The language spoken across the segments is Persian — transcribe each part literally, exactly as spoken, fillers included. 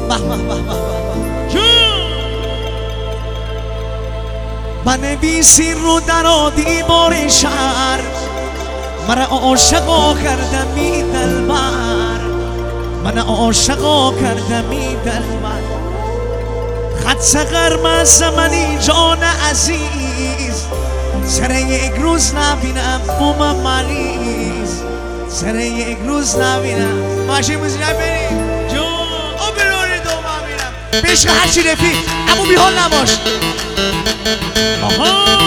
بنویسی رو در و دیوار شهر مرا عاشقا کردمی دلبر، من عاشقا کردمی دلبر. خط قرمز منی جان عزیز، سر یک روز نبینم بوم ملیز، سر یک روز نبینم. ماشین موزی نبینیم جو او برونه دو ما بینم پیش هرچی رفی امو بیحال نباش. آها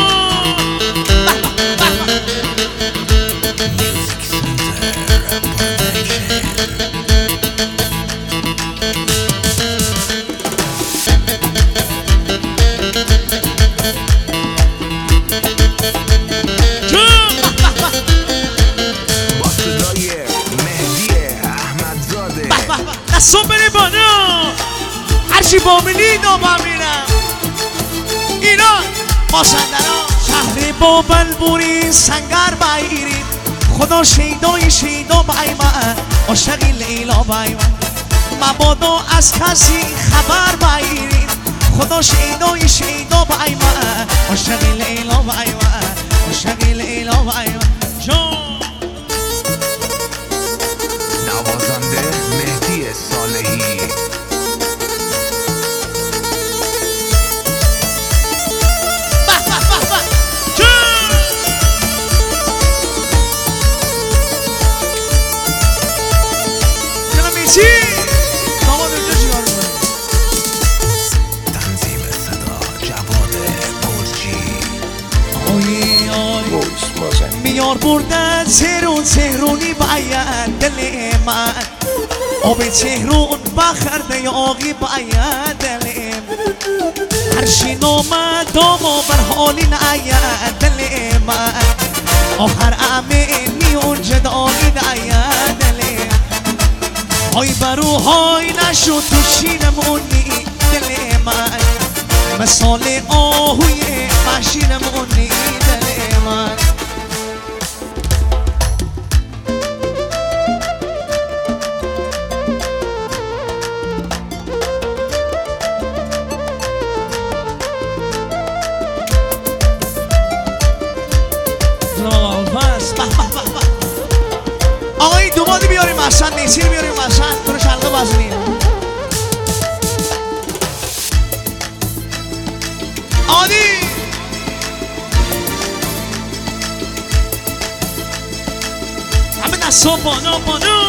دستون بری بالا هرچی بامینی دو بامینم. ایران مازندران شهر با بلبوری سنگر بایرین، خدا شیدای شیدا بای من عاشقی لیلا بای من. مبادا از کسی خبر بایرین، خدا شیدای شیدا بای من عاشقی لیلا بای من عاشقی لیلا بای من. جان نوازنده مهدی صالحی. تنظیم صدا جواد گرجی. آی آی میار بردن تهرون تهرونی باید دل من، آب تهرون بخرده آقی باید دل من. هرچی نامد داما بر حالی ناید دل من، آخر امینی اون جدالی ناید دل من. های بروهای نشد تو شیرمونی دل من، مثال آهوی مشیرمونی دل من. آقایی دومادی بیاریم محسن، نیسیر بیاریم محسن تو رو شلقه بزنیم. آدی همه دستا بالا بالا.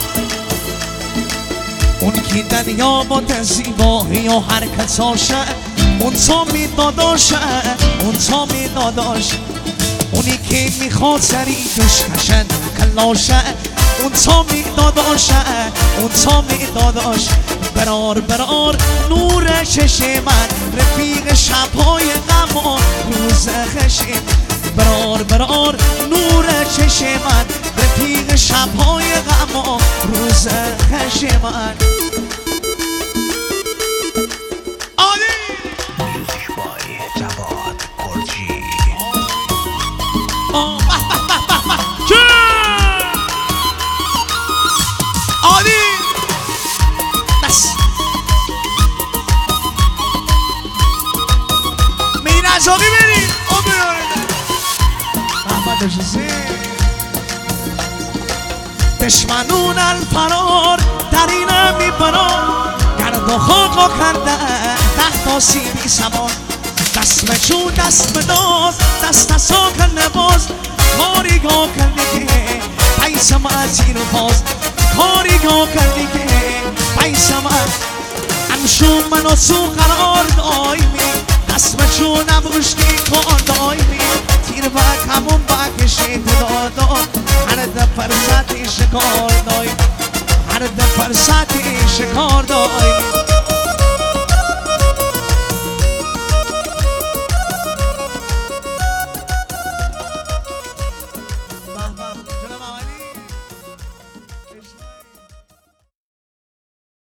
اون که دنیا با زیبایی و حرکتاشه، اون تا میداداشه اون تا میداداشه. اونی که میخواد سری دوش کشن کلاشه، اون تا میداداشه اون تا میداداشه. برار برار نور چشم من رفیق شبهای غم و روز خشم. برار برار نور چشم من رفیق شبهای غم و روز خشم من. میوزیک بای جواد گرجی. آه به به به به به عالی بس میرین ازاقی بریم او بیارده محمد جزی. دشمنون الفرار در اینه میبران، گرد و خاقا کرده تحت آسیبی سوار. دست بچون دست بداز دست نسا کرده باز، کاریگاه کردی که پیسم از زیر و باز. کاریگاه کردی که پیسم از همشون منو سو قرار دایمی. دست بچون نبوشتی کار دایمی، تیر بک همون بکشید دادا هر ده فرصتی شکار